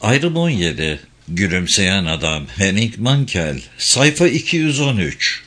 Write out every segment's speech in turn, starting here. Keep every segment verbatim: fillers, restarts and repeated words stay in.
Ayrım on yedi. Gülümseyen Adam. Henning Mankell. Sayfa iki yüz on üç.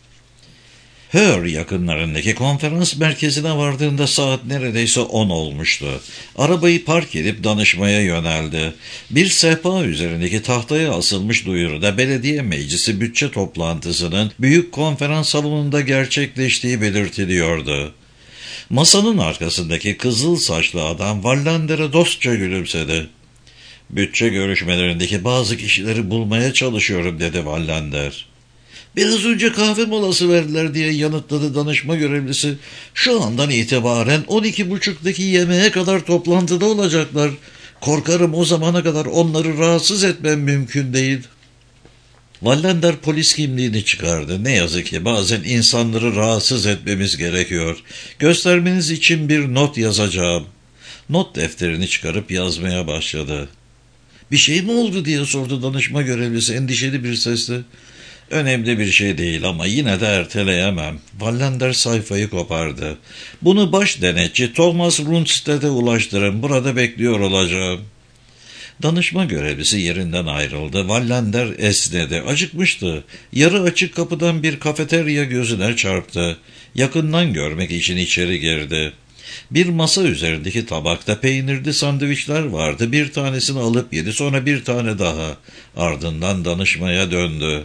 Hör yakınlarındaki konferans merkezine vardığında saat neredeyse on olmuştu. Arabayı park edip danışmaya yöneldi. Bir sehpa üzerindeki tahtaya asılmış duyuruda belediye meclisi bütçe toplantısının büyük konferans salonunda gerçekleştiği belirtiliyordu. Masanın arkasındaki kızıl saçlı adam Wallander'e dostça gülümsedi. "Bütçe görüşmelerindeki bazı kişileri bulmaya çalışıyorum," dedi Wallander. "Biraz önce kahve molası verdiler," diye yanıtladı danışma görevlisi. "Şu andan itibaren on iki buçuktaki yemeğe kadar toplantıda olacaklar. Korkarım o zamana kadar onları rahatsız etmem mümkün değil." Wallander polis kimliğini çıkardı. "Ne yazık ki bazen insanları rahatsız etmemiz gerekiyor. Göstermeniz için bir not yazacağım." Not defterini çıkarıp yazmaya başladı. "Bir şey mi oldu?" diye sordu danışma görevlisi endişeli bir sesle. "Önemli bir şey değil ama yine de erteleyemem." Wallander sayfayı kopardı. "Bunu baş denetçi Thomas Rundstedt'e ulaştırın. Burada bekliyor olacağım." Danışma görevlisi yerinden ayrıldı. Wallander esnedi. Acıkmıştı. Yarı açık kapıdan bir kafeterya gözüne çarptı. Yakından görmek için içeri girdi. Bir masa üzerindeki tabakta peynirli sandviçler vardı. Bir tanesini alıp yedi, sonra bir tane daha. Ardından danışmaya döndü.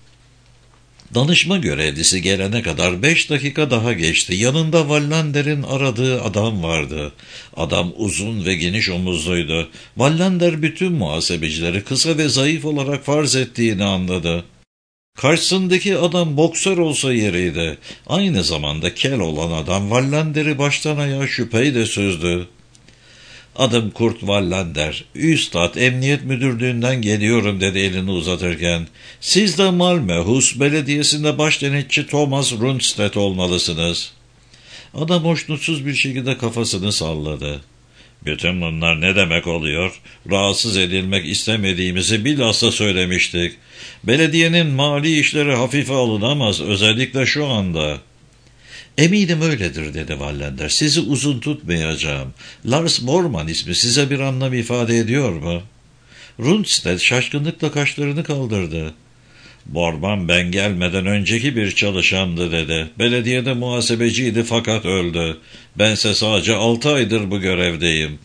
Danışma görevlisi gelene kadar beş dakika daha geçti. Yanında Wallander'in aradığı adam vardı. Adam uzun ve geniş omuzluydu. Wallander bütün muhasebecileri kısa ve zayıf olarak farz ettiğini anladı. Karşısındaki adam boksör olsa yeriydi. Aynı zamanda kel olan adam Wallander'i baştan ayağa şüpheyle süzdü. "Adım Kurt Wallander. Üstad Emniyet Müdürlüğü'nden geliyorum," dedi elini uzatırken. "Siz de Malmöhus Belediyesi'nde baş denetçi Thomas Rundstedt olmalısınız." Adam hoşnutsuz bir şekilde kafasını salladı. "Bütün bunlar ne demek oluyor? Rahatsız edilmek istemediğimizi bilhassa söylemiştik. Belediyenin mali işleri hafife alınamaz, özellikle şu anda." "Eminim öyledir," dedi Wallander. "Sizi uzun tutmayacağım. Lars Bormann ismi size bir anlam ifade ediyor mu?" Rundstedt şaşkınlıkla kaşlarını kaldırdı. "Bormann ben gelmeden önceki bir çalışandı," dedi. "Belediyede muhasebeciydi fakat öldü. Bense sadece altı aydır bu görevdeyim."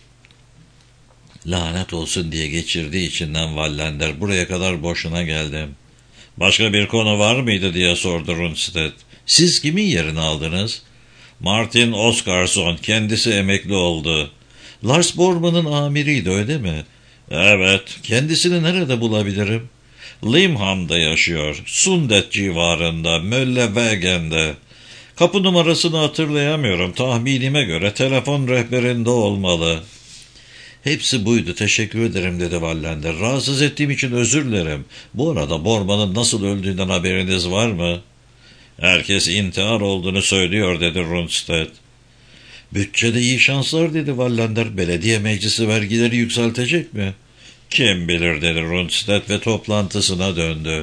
"Lanet olsun," diye geçirdiği içinden Wallander. "Buraya kadar boşuna geldim." "Başka bir konu var mıydı?" diye sordu Rundstedt. "Siz kimin yerini aldınız?" "Martin Oscarsson. Kendisi emekli oldu." "Lars Bormann'ın amiriydi, öyle mi?" "Evet." "Kendisini nerede bulabilirim?" "Limham'da yaşıyor. Sundet civarında, Möllewagen'de. Kapı numarasını hatırlayamıyorum. Tahminime göre telefon rehberinde olmalı." "Hepsi buydu. Teşekkür ederim," dedi Wallander. "Rahatsız ettiğim için özür dilerim. Bu arada Bormann'ın nasıl öldüğünden haberiniz var mı?" "Herkes intihar olduğunu söylüyor," dedi Rundstedt. "Bütçede iyi şanslar," dedi Wallander. "Belediye meclisi vergileri yükseltecek mi?" "Kim bilir," dedi Rundstedt ve toplantısına döndü.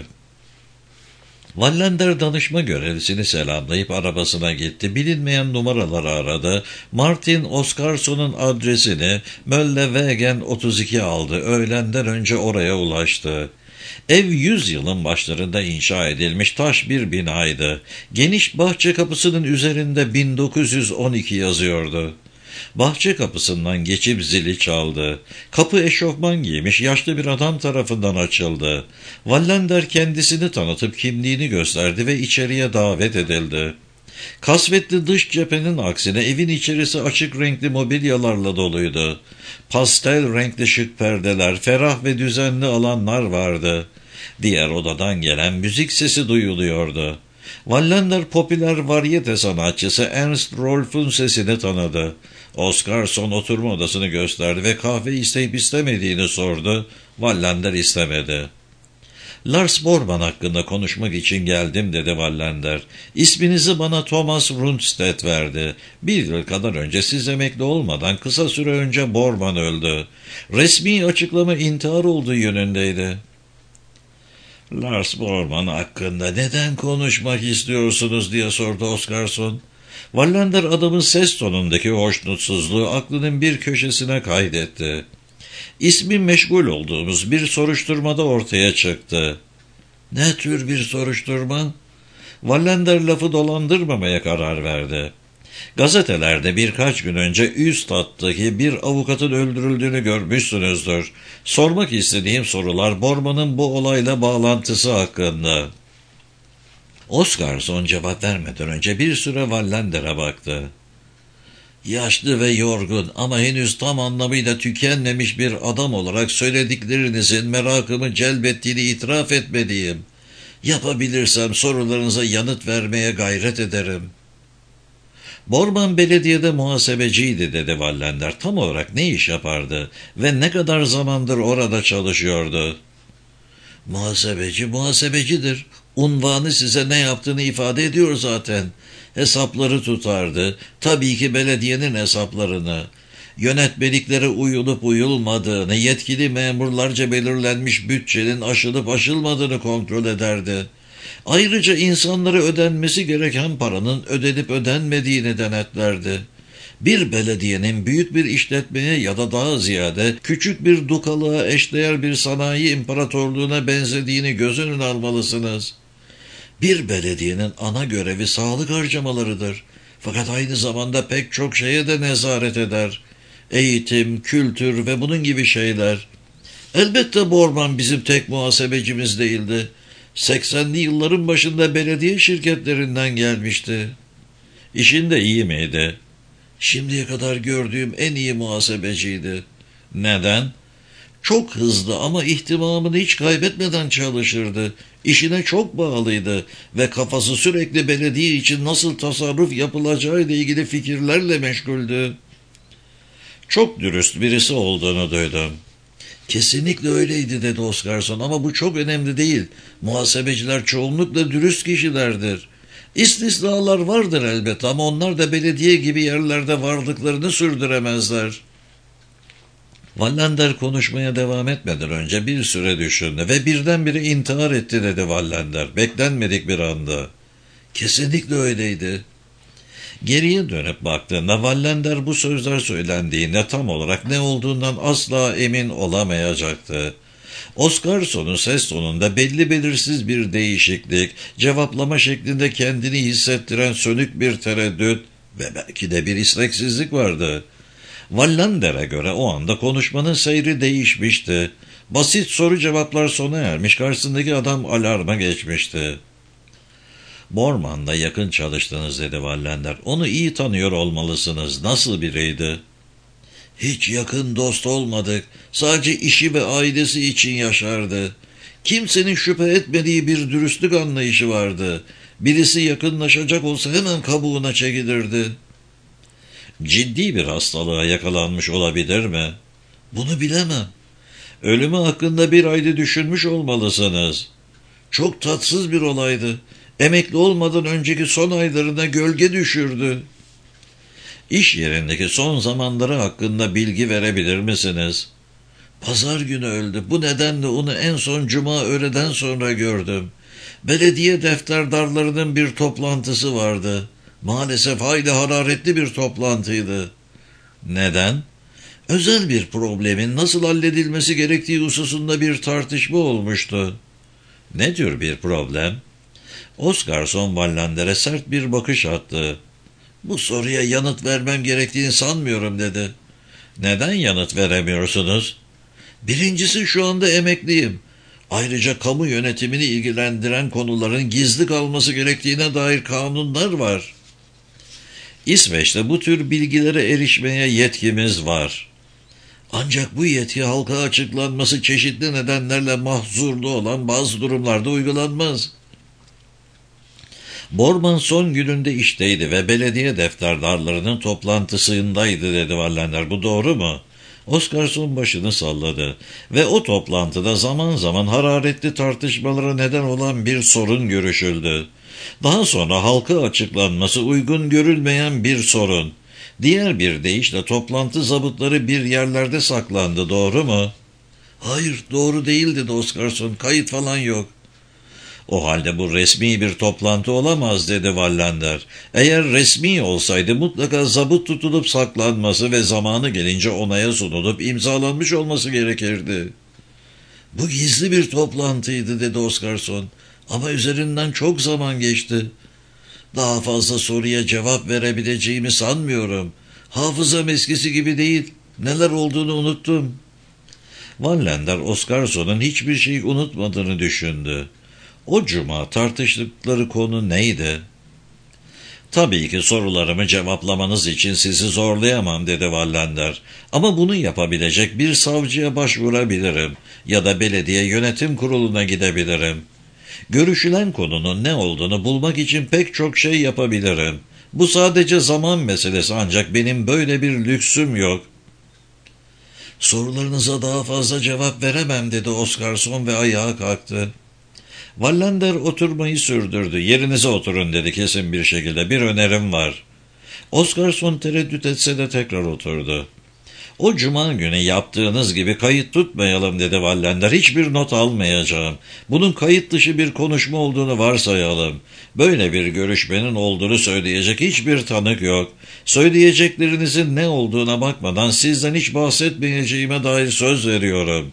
Wallander danışma görevlisini selamlayıp arabasına gitti. Bilinmeyen numaraları aradı. Martin Oscarsson'un adresini Möllewagen otuz iki aldı. Öğlenden önce oraya ulaştı. Ev yüzyılın başlarında inşa edilmiş taş bir binaydı. Geniş bahçe kapısının üzerinde bin dokuz yüz on iki yazıyordu. Bahçe kapısından geçip zili çaldı. Kapı eşofman giymiş yaşlı bir adam tarafından açıldı. Wallander kendisini tanıtıp kimliğini gösterdi ve içeriye davet edildi. Kasvetli dış cephenin aksine evin içerisi açık renkli mobilyalarla doluydu. Pastel renkli şık perdeler, ferah ve düzenli alanlar vardı. Diğer odadan gelen müzik sesi duyuluyordu. Wallander popüler varyete sanatçısı Ernst Rolf'un sesini tanıdı. Oscarsson oturma odasını gösterdi ve kahve isteyip istemediğini sordu. Wallander istemedi. "Lars Bormann hakkında konuşmak için geldim," dedi Wallander. "İsminizi bana Thomas Rundstedt verdi. Bir yıl kadar önce siz emekli olmadan kısa süre önce Bormann öldü. Resmi açıklama intihar olduğu yönündeydi." "Lars Bormann hakkında neden konuşmak istiyorsunuz?" diye sordu Oscarsson. Wallander adamın ses tonundaki hoşnutsuzluğu aklının bir köşesine kaydetti. İsmi meşgul olduğumuz bir soruşturmada ortaya çıktı. Ne tür bir soruşturma? Wallander lafı dolandırmamaya karar verdi. Gazetelerde birkaç gün önce Üstad'daki bir avukatın öldürüldüğünü görmüşsünüzdür. Sormak istediğim sorular Bormann'ın bu olayla bağlantısı hakkında. Oscarson cevap vermeden önce bir süre Wallander'a baktı. Yaşlı ve yorgun ama henüz tam anlamıyla tükenmemiş bir adam olarak söylediklerinizin merakımı celbettiğini itiraf etmeliyim. Yapabilirsem sorularınıza yanıt vermeye gayret ederim. Bormann belediyede muhasebeciydi dedi Wallander. Tam olarak ne iş yapardı ve ne kadar zamandır orada çalışıyordu? Muhasebeci muhasebecidir. Unvanı size ne yaptığını ifade ediyor zaten. Hesapları tutardı. Tabii ki belediyenin hesaplarını. Yönetmeliklere uyulup uyulmadığını, yetkili memurlarca belirlenmiş bütçenin aşılıp aşılmadığını kontrol ederdi. Ayrıca insanlara ödenmesi gereken paranın ödenip ödenmediğini denetlerdi. Bir belediyenin büyük bir işletmeye ya da daha ziyade küçük bir dukalığa eşdeğer bir sanayi imparatorluğuna benzediğini göz önüne almalısınız. Bir belediyenin ana görevi sağlık harcamalarıdır. Fakat aynı zamanda pek çok şeye de nezaret eder. Eğitim, kültür ve bunun gibi şeyler. Elbette Bormann bizim tek muhasebecimiz değildi. seksenli yılların başında belediye şirketlerinden gelmişti. İşinde iyi miydi? Şimdiye kadar gördüğüm en iyi muhasebeciydi. Neden? Çok hızlı ama ihtimamını hiç kaybetmeden çalışırdı. İşine çok bağlıydı ve kafası sürekli belediye için nasıl tasarruf yapılacağı ile ilgili fikirlerle meşguldü. Çok dürüst birisi olduğunu duydum. Kesinlikle öyleydi dedi Oscarson ama bu çok önemli değil. Muhasebeciler çoğunlukla dürüst kişilerdir. İstisnalar vardır elbet ama onlar da belediye gibi yerlerde varlıklarını sürdüremezler. Wallander konuşmaya devam etmeden önce bir süre düşündü ve birdenbire intihar etti dedi Wallander. Beklenmedik bir anda. Kesinlikle öyleydi. Geriye dönüp baktığında Wallander bu sözler söylendiğinde tam olarak ne olduğundan asla emin olamayacaktı. Oscarson'un ses tonunda belli belirsiz bir değişiklik, cevaplama şeklinde kendini hissettiren sönük bir tereddüt ve belki de bir isteksizlik vardı. Wallander'e göre o anda konuşmanın seyri değişmişti. Basit soru cevaplar sona ermiş, karşısındaki adam alarma geçmişti. Bormann'la yakın çalıştınız dedi Wallander. Onu iyi tanıyor olmalısınız. Nasıl biriydi? Hiç yakın dost olmadık. Sadece işi ve ailesi için yaşardı. Kimsenin şüphe etmediği bir dürüstlük anlayışı vardı. Birisi yakınlaşacak olsa hemen kabuğuna çekilirdi. Ciddi bir hastalığa yakalanmış olabilir mi? Bunu bilemem. Ölümü hakkında bir ayda düşünmüş olmalısınız. Çok tatsız bir olaydı. Emekli olmadan önceki son aylarına gölge düşürdü. İş yerindeki son zamanları hakkında bilgi verebilir misiniz? Pazar günü öldü. Bu nedenle onu en son cuma öğleden sonra gördüm. Belediye defterdarlarının bir toplantısı vardı. Maalesef hayli hararetli bir toplantıydı. Neden? Özel bir problemin nasıl halledilmesi gerektiği hususunda bir tartışma olmuştu. Ne tür bir problem? Oscarson Wallander'e sert bir bakış attı. Bu soruya yanıt vermem gerektiğini sanmıyorum dedi. Neden yanıt veremiyorsunuz? Birincisi şu anda emekliyim. Ayrıca kamu yönetimini ilgilendiren konuların gizli kalması gerektiğine dair kanunlar var. İsveç'te bu tür bilgilere erişmeye yetkimiz var. Ancak bu yetki halka açıklanması çeşitli nedenlerle mahzurlu olan bazı durumlarda uygulanmaz. Bormann son gününde işteydi ve belediye defterdarlarının toplantısındaydı dedi Wallander. Bu doğru mu? Oscarson başını salladı ve o toplantıda zaman zaman hararetli tartışmalara neden olan bir sorun görüşüldü. Daha sonra halka açıklanması uygun görülmeyen bir sorun. Diğer bir deyişle toplantı zabıtları bir yerlerde saklandı, doğru mu? Hayır, doğru değildi Oscarson, kayıt falan yok. O halde bu resmi bir toplantı olamaz dedi Wallander. Eğer resmi olsaydı mutlaka zabıt tutulup saklanması ve zamanı gelince onaya sunulup imzalanmış olması gerekirdi. Bu gizli bir toplantıydı dedi Oscarson. Ama üzerinden çok zaman geçti. Daha fazla soruya cevap verebileceğimi sanmıyorum. Hafızam eskisi gibi değil. Neler olduğunu unuttum. Wallander Oscarson'un hiçbir şey unutmadığını düşündü. O cuma tartıştıkları konu neydi? Tabii ki sorularımı cevaplamanız için sizi zorlayamam dedi Wallander. Ama bunu yapabilecek bir savcıya başvurabilirim ya da belediye yönetim kuruluna gidebilirim. Görüşülen konunun ne olduğunu bulmak için pek çok şey yapabilirim. Bu sadece zaman meselesi ancak benim böyle bir lüksüm yok. Sorularınıza daha fazla cevap veremem dedi Oscarson ve ayağa kalktı. Wallander oturmayı sürdürdü. Yerinize oturun dedi kesin bir şekilde. Bir önerim var. Oscarson tereddüt etse de tekrar oturdu. O cuma günü yaptığınız gibi kayıt tutmayalım dedi Wallander. Hiçbir not almayacağım. Bunun kayıt dışı bir konuşma olduğunu varsayalım. Böyle bir görüşmenin olduğunu söyleyecek hiçbir tanık yok. Söyleyeceklerinizin ne olduğuna bakmadan sizden hiç bahsetmeyeceğime dair söz veriyorum.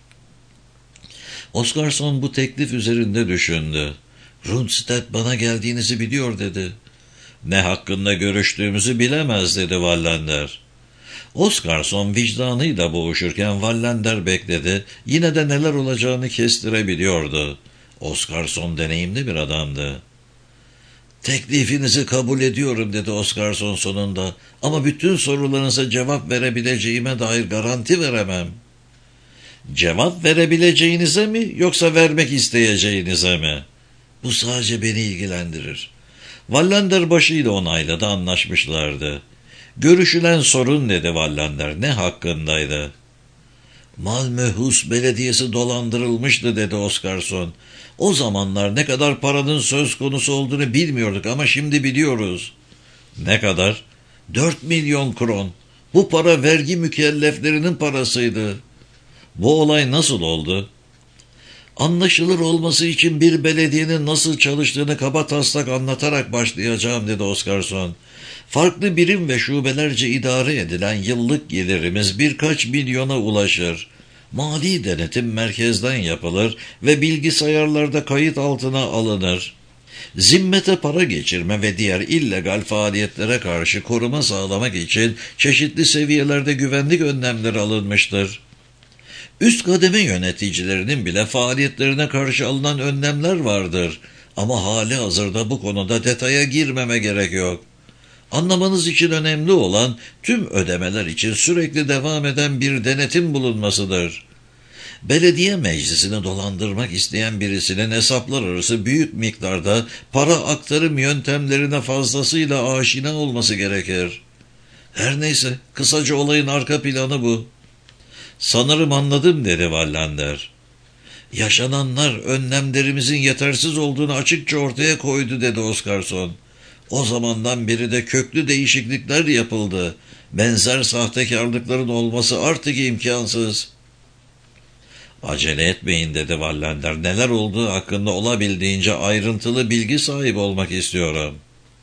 Oscarson bu teklif üzerinde düşündü. Rundstedt bana geldiğinizi biliyor dedi. Ne hakkında görüştüğümüzü bilemez dedi Wallander. Oscarson vicdanıyla boğuşurken Wallander bekledi. Yine de neler olacağını kestirebiliyordu. Oscarson deneyimli bir adamdı. Teklifinizi kabul ediyorum dedi Oscarson sonunda. Ama bütün sorularınıza cevap verebileceğime dair garanti veremem. Cevap verebileceğinize mi yoksa vermek isteyeceğinize mi? Bu sadece beni ilgilendirir. Wallander başıyla onayladı, anlaşmışlardı. Görüşülen sorun dedi Wallander. Ne hakkındaydı? Malmöhus Belediyesi dolandırılmıştı dedi Oscarson. O zamanlar ne kadar paranın söz konusu olduğunu bilmiyorduk ama şimdi biliyoruz. Ne kadar? Dört milyon kron. Bu para vergi mükelleflerinin parasıydı. Bu olay nasıl oldu? Anlaşılır olması için bir belediyenin nasıl çalıştığını kabataslak anlatarak başlayacağım dedi Oscarson. Farklı birim ve şubelerce idare edilen yıllık gelirimiz birkaç milyona ulaşır. Mali denetim merkezden yapılır ve bilgisayarlarda kayıt altına alınır. Zimmete para geçirme ve diğer illegal faaliyetlere karşı koruma sağlamak için çeşitli seviyelerde güvenlik önlemleri alınmıştır. Üst kademe yöneticilerinin bile faaliyetlerine karşı alınan önlemler vardır. Ama hali hazırda bu konuda detaya girmeme gerek yok. Anlamanız için önemli olan tüm ödemeler için sürekli devam eden bir denetim bulunmasıdır. Belediye meclisini dolandırmak isteyen birisinin hesaplar arası büyük miktarda para aktarım yöntemlerine fazlasıyla aşina olması gerekir. Her neyse, kısaca olayın arka planı bu. Sanırım anladım dedi Wallander. Yaşananlar önlemlerimizin yetersiz olduğunu açıkça ortaya koydu dedi Oscarson. O zamandan beri de köklü değişiklikler yapıldı. Benzer sahtekarlıkların olması artık imkansız. Acele etmeyin dedi Wallander. Neler olduğu hakkında olabildiğince ayrıntılı bilgi sahibi olmak istiyorum.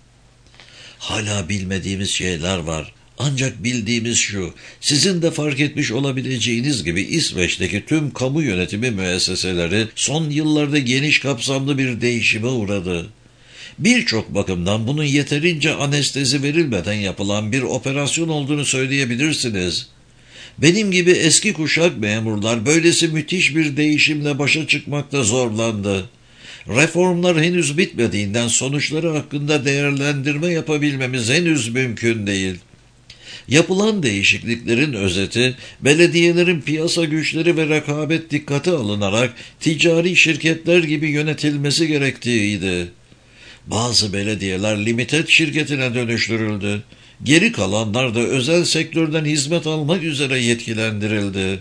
Hala bilmediğimiz şeyler var. Ancak bildiğimiz şu, sizin de fark etmiş olabileceğiniz gibi İsveç'teki tüm kamu yönetimi müesseseleri son yıllarda geniş kapsamlı bir değişime uğradı. Birçok bakımdan bunun yeterince anestezi verilmeden yapılan bir operasyon olduğunu söyleyebilirsiniz. Benim gibi eski kuşak memurlar böylesi müthiş bir değişimle başa çıkmakta zorlandı. Reformlar henüz bitmediğinden sonuçları hakkında değerlendirme yapabilmemiz henüz mümkün değil. Yapılan değişikliklerin özeti, belediyelerin piyasa güçleri ve rekabet dikkate alınarak ticari şirketler gibi yönetilmesi gerektiğiydi. Bazı belediyeler limited şirketine dönüştürüldü. Geri kalanlar da özel sektörden hizmet almak üzere yetkilendirildi.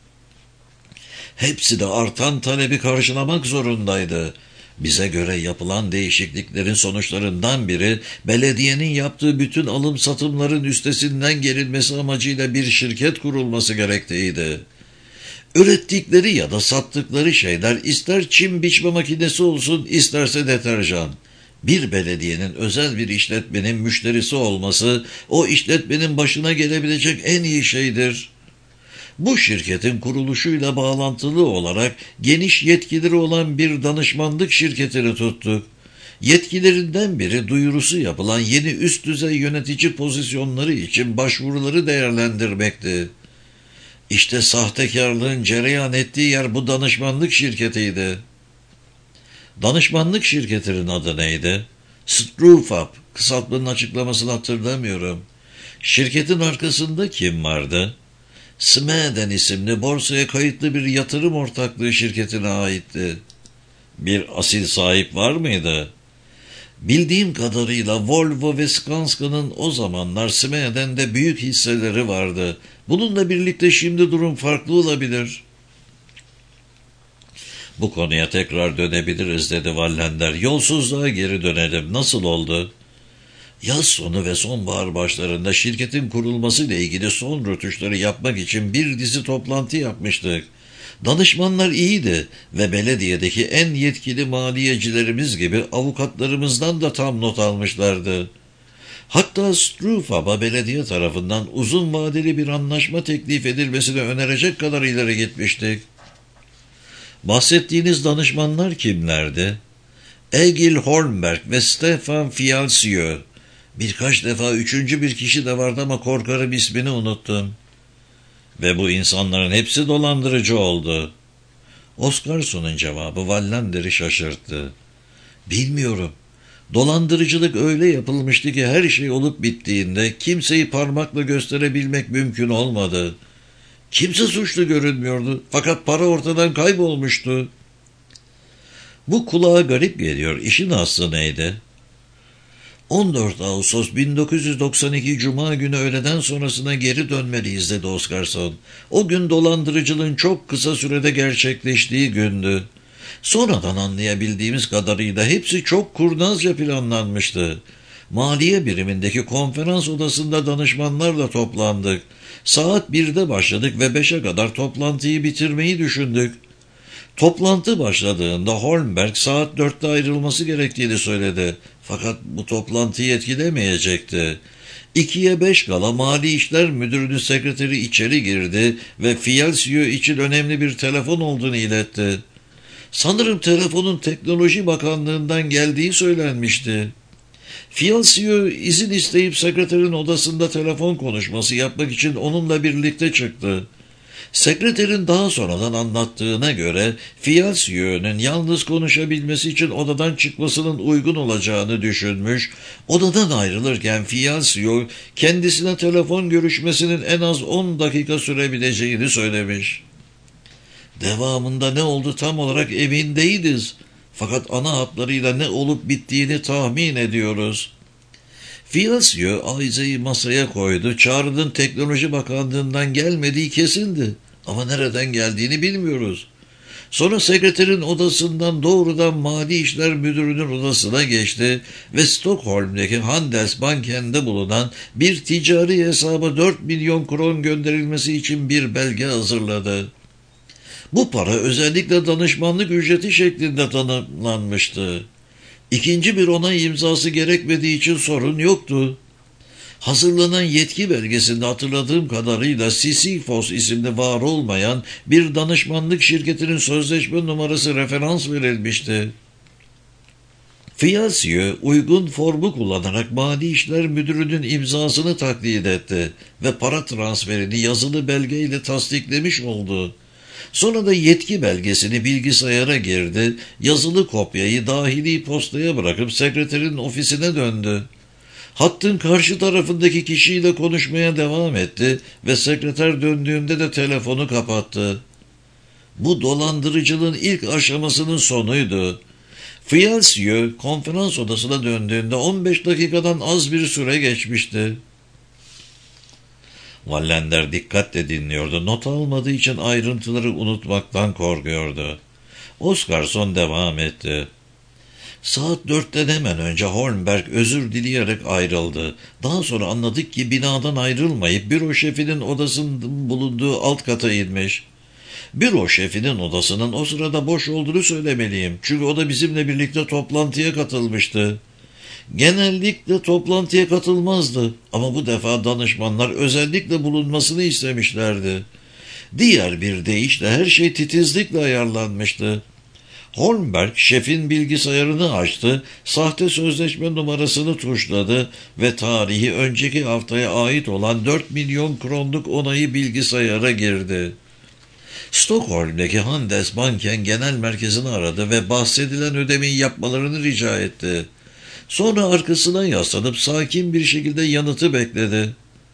Hepsi de artan talebi karşılamak zorundaydı. Bize göre yapılan değişikliklerin sonuçlarından biri, belediyenin yaptığı bütün alım satımların üstesinden gelinmesi amacıyla bir şirket kurulması gerektiğiydi. Ürettikleri ya da sattıkları şeyler ister çim biçme makinesi olsun, isterse deterjan. Bir belediyenin özel bir işletmenin müşterisi olması, o işletmenin başına gelebilecek en iyi şeydir. Bu şirketin kuruluşuyla bağlantılı olarak geniş yetkileri olan bir danışmanlık şirketini tuttuk. Yetkilerinden biri duyurusu yapılan yeni üst düzey yönetici pozisyonları için başvuruları değerlendirmekti. İşte sahtekarlığın cereyan ettiği yer bu danışmanlık şirketiydi. Danışmanlık şirketinin adı neydi? Strufab. Kısaltmanın açıklamasını hatırlamıyorum. Şirketin arkasında kim vardı? Smeden isimli borsaya kayıtlı bir yatırım ortaklığı şirketine aitti. Bir asil sahip var mıydı? Bildiğim kadarıyla Volvo ve Skansky'nin o zamanlar Smeden'de büyük hisseleri vardı. Bununla birlikte şimdi durum farklı olabilir. Bu konuya tekrar dönebiliriz dedi Wallander. Yolsuzluğa geri dönelim. Nasıl oldu? Yaz sonu ve sonbahar başlarında şirketin kurulmasıyla ilgili son rötuşları yapmak için bir dizi toplantı yapmıştık. Danışmanlar iyiydi ve belediyedeki en yetkili maliyecilerimiz gibi avukatlarımızdan da tam not almışlardı. Hatta Strufab'a belediye tarafından uzun vadeli bir anlaşma teklif edilmesini önerecek kadar ileri gitmiştik. Bahsettiğiniz danışmanlar kimlerdi? Egil Holmberg ve Stefan Fialsio. Birkaç defa üçüncü bir kişi de vardı ama korkarım ismini unuttum. Ve bu insanların hepsi dolandırıcı oldu. Oscarson'un cevabı Wallander'i şaşırttı. Bilmiyorum. Dolandırıcılık öyle yapılmıştı ki her şey olup bittiğinde kimseyi parmakla gösterebilmek mümkün olmadı. Kimse suçlu görünmüyordu fakat para ortadan kaybolmuştu. Bu kulağa garip geliyor. İşin aslı neydi? on dört Ağustos bin dokuz yüz doksan iki Cuma günü öğleden sonrasına geri dönmeliyiz dedi Oscarson. O gün dolandırıcılığın çok kısa sürede gerçekleştiği gündü. Sonradan anlayabildiğimiz kadarıyla hepsi çok kurnazca planlanmıştı. Maliye birimindeki konferans odasında danışmanlarla toplandık. Saat birde başladık ve beşe kadar toplantıyı bitirmeyi düşündük. Toplantı başladığında Holmberg saat dörtte ayrılması gerektiğini söyledi. Fakat bu toplantıyı etkilemeyecekti. İkiye beş kala Mali İşler Müdürü'nün sekreteri içeri girdi ve Fialsio için önemli bir telefon olduğunu iletti. Sanırım telefonun Teknoloji Bakanlığı'ndan geldiği söylenmişti. Fialsio izin isteyip sekreterin odasında telefon konuşması yapmak için onunla birlikte çıktı. Sekreterin daha sonradan anlattığına göre Fialsio'nun yalnız konuşabilmesi için odadan çıkmasının uygun olacağını düşünmüş, odadan ayrılırken Fialsio kendisine telefon görüşmesinin en az on dakika sürebileceğini söylemiş. Devamında ne oldu tam olarak emin değiliz. Fakat ana hatlarıyla ne olup bittiğini tahmin ediyoruz. Fialsio avizeyi masaya koydu. Çağrı'nın Teknoloji Bakanlığı'ndan gelmediği kesindi. Ama nereden geldiğini bilmiyoruz. Sonra sekreterin odasından doğrudan Mali İşler Müdürü'nün odasına geçti ve Stockholm'deki Handelsbanken'de bulunan bir ticari hesaba dört milyon kron gönderilmesi için bir belge hazırladı. Bu para özellikle danışmanlık ücreti şeklinde tanımlanmıştı. İkinci bir onay imzası gerekmediği için sorun yoktu. Hazırlanan yetki belgesinde hatırladığım kadarıyla Sisyphos isimli var olmayan bir danışmanlık şirketinin sözleşme numarası referans verilmişti. Fialsio uygun formu kullanarak Mali İşler Müdürü'nün imzasını taklit etti ve para transferini yazılı belgeyle tasdiklemiş oldu. Sonra da yetki belgesini bilgisayara girdi, yazılı kopyayı dahili postaya bırakıp sekreterin ofisine döndü. Hattın karşı tarafındaki kişiyle konuşmaya devam etti ve sekreter döndüğünde de telefonu kapattı. Bu dolandırıcılığın ilk aşamasının sonuydu. Fialsio konferans odasına döndüğünde on beş dakikadan az bir süre geçmişti. Wallander dikkatle dinliyordu. Not almadığı için ayrıntıları unutmaktan korkuyordu. Oscarson devam etti. Saat dörtten hemen önce Holmberg özür dileyerek ayrıldı. Daha sonra anladık ki binadan ayrılmayıp büro şefinin odasının bulunduğu alt kata inmiş. Büro şefinin odasının o sırada boş olduğunu söylemeliyim. Çünkü o da bizimle birlikte toplantıya katılmıştı. Genellikle toplantıya katılmazdı ama bu defa danışmanlar özellikle bulunmasını istemişlerdi. Diğer bir deyişle her şey titizlikle ayarlanmıştı. Holmberg şefin bilgisayarını açtı, sahte sözleşme numarasını tuşladı ve tarihi önceki haftaya ait olan dört milyon kronluk onayı bilgisayara girdi. Stockholm'deki Handelsbanken genel merkezini aradı ve bahsedilen ödemeyi yapmalarını rica etti. Sonra arkasına yaslanıp sakin bir şekilde yanıtı bekledi.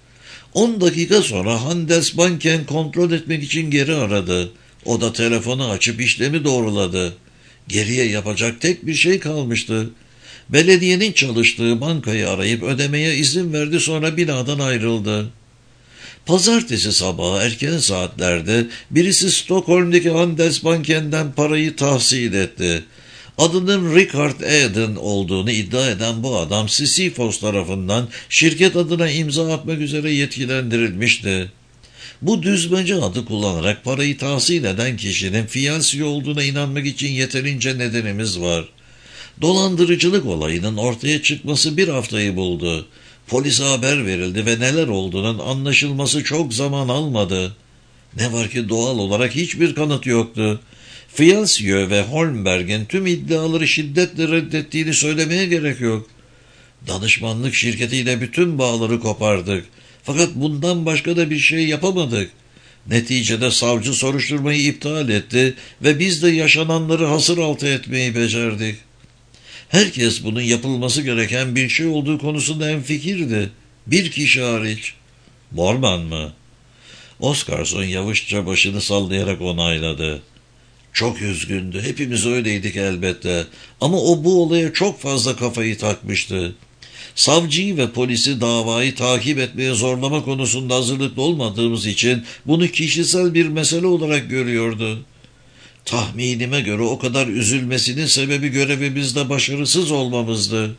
On dakika sonra Handelsbanken kontrol etmek için geri aradı. O da telefonu açıp işlemi doğruladı. Geriye yapacak tek bir şey kalmıştı. Belediyenin çalıştığı bankayı arayıp ödemeye izin verdi, sonra binadan ayrıldı. Pazartesi sabahı erken saatlerde birisi Stockholm'daki Handelsbanken'den parayı tahsil etti. Adının Richard Eden olduğunu iddia eden bu adam Sisyphos tarafından şirket adına imza atmak üzere yetkilendirilmişti. Bu düzmece adı kullanarak parayı tahsil eden kişinin Fiyansio olduğuna inanmak için yeterince nedenimiz var. Dolandırıcılık olayının ortaya çıkması bir haftayı buldu. Polise haber verildi ve neler olduğunun anlaşılması çok zaman almadı. Ne var ki doğal olarak hiçbir kanıt yoktu. Fiyansio ve Holmberg'in tüm iddiaları şiddetle reddettiğini söylemeye gerek yok. Danışmanlık şirketiyle bütün bağları kopardık. Fakat bundan başka da bir şey yapamadık. Neticede savcı soruşturmayı iptal etti ve biz de yaşananları hasır altı etmeyi becerdik. Herkes bunun yapılması gereken bir şey olduğu konusunda hemfikirdi. Bir kişi hariç. Bormann mı? Oscarson yavaşça başını sallayarak onayladı. Çok üzgündü. Hepimiz öyleydik elbette. Ama o bu olaya çok fazla kafayı takmıştı. Savcıyı ve polisi davayı takip etmeye zorlama konusunda hazırlıklı olmadığımız için bunu kişisel bir mesele olarak görüyordu. Tahminime göre o kadar üzülmesinin sebebi görevimizde başarısız olmamızdı.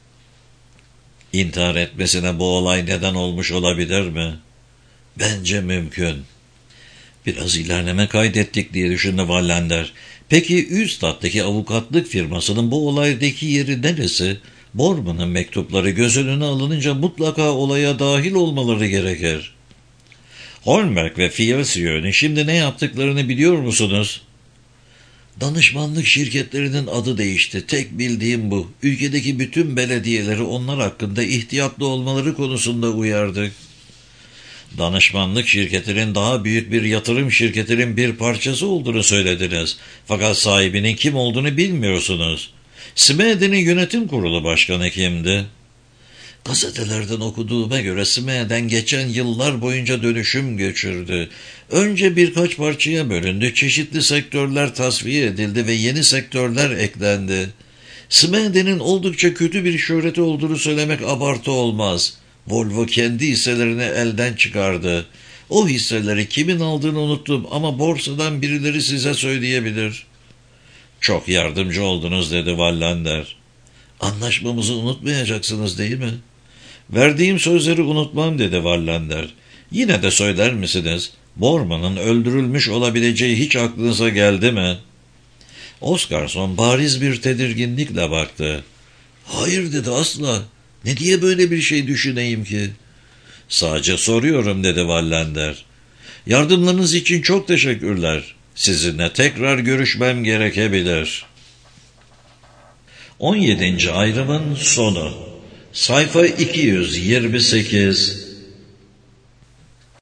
İntihar etmesine bu olay neden olmuş olabilir mi? Bence mümkün. Biraz ilerleme kaydettik diye düşündü Wallander. Peki Üstad'daki avukatlık firmasının bu olaydaki yeri neresi? Bormann'ın mektupları göz önüne alınınca mutlaka olaya dahil olmaları gerekir. Holmberg ve Fiyansio'nun şimdi ne yaptıklarını biliyor musunuz? Danışmanlık şirketlerinin adı değişti. Tek bildiğim bu. Ülkedeki bütün belediyeleri onlar hakkında ihtiyatlı olmaları konusunda uyardık. Danışmanlık şirketinin daha büyük bir yatırım şirketinin bir parçası olduğunu söylediniz. Fakat sahibinin kim olduğunu bilmiyorsunuz. Smeden'in yönetim kurulu başkanı kimdi? Gazetelerden okuduğuma göre Smeden geçen yıllar boyunca dönüşüm geçirdi. Önce birkaç parçaya bölündü, çeşitli sektörler tasfiye edildi ve yeni sektörler eklendi. Smeden'in oldukça kötü bir şöhreti olduğunu söylemek abartı olmaz. Volvo kendi hisselerini elden çıkardı. O hisseleri kimin aldığını unuttum ama borsadan birileri size söyleyebilir. Çok yardımcı oldunuz dedi Wallander. Anlaşmamızı unutmayacaksınız değil mi? Verdiğim sözleri unutmam dedi Wallander. Yine de söyler misiniz? Bormann'ın öldürülmüş olabileceği hiç aklınıza geldi mi? Oscarson bariz bir tedirginlikle baktı. Hayır dedi, asla. Ne diye böyle bir şey düşüneyim ki? Sadece soruyorum dedi Wallander. Yardımlarınız için çok teşekkürler. Sizinle tekrar görüşmem gerekebilir. on yedinci ayrımın sonu. Sayfa iki yüz yirmi sekiz